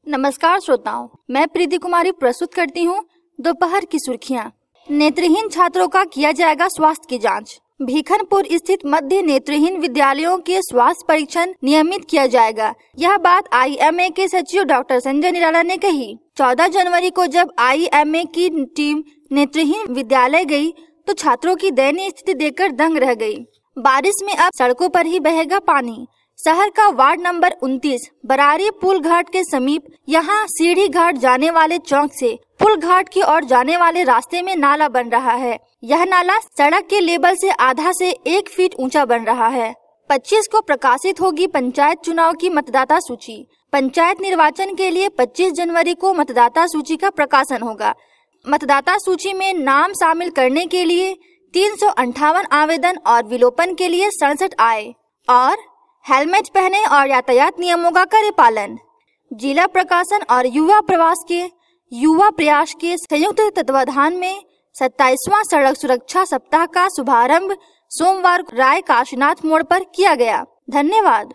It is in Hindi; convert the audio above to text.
नमस्कार श्रोताओं, मैं प्रीति कुमारी प्रस्तुत करती हूँ दोपहर की सुर्खियाँ। नेत्रहीन छात्रों का किया जाएगा स्वास्थ्य की जांच। भीखनपुर स्थित मध्य नेत्रहीन विद्यालयों के स्वास्थ्य परीक्षण नियमित किया जाएगा। यह बात IMA के सचिव डॉक्टर संजय निराला ने कही। 14 जनवरी को जब IMA की टीम नेत्रहीन विद्यालय गई तो छात्रों की दयनीय स्थिति देखकर दंग रह गई। बारिश में अब सड़कों पर ही बहेगा पानी। शहर का वार्ड नंबर 29 बरारी पुल घाट के समीप यहां सीढ़ी घाट जाने वाले चौक से पुल घाट की ओर जाने वाले रास्ते में नाला बन रहा है। यह नाला सड़क के लेवल से आधा से 1 फीट ऊंचा बन रहा है। 25 को प्रकाशित होगी पंचायत चुनाव की मतदाता सूची। पंचायत निर्वाचन के लिए 25 जनवरी को मतदाता सूची का प्रकाशन होगा। मतदाता सूची में नाम शामिल करने के लिए 358 आवेदन और विलोपन के लिए 67 आए। और हेलमेट पहने और यातायात नियमों का करे पालन। जिला प्रशासन और युवा प्रयास के संयुक्त तत्वाधान में 27वां सड़क सुरक्षा सप्ताह का शुभारंभ सोमवार राय काशीनाथ मोड़ पर किया गया। धन्यवाद।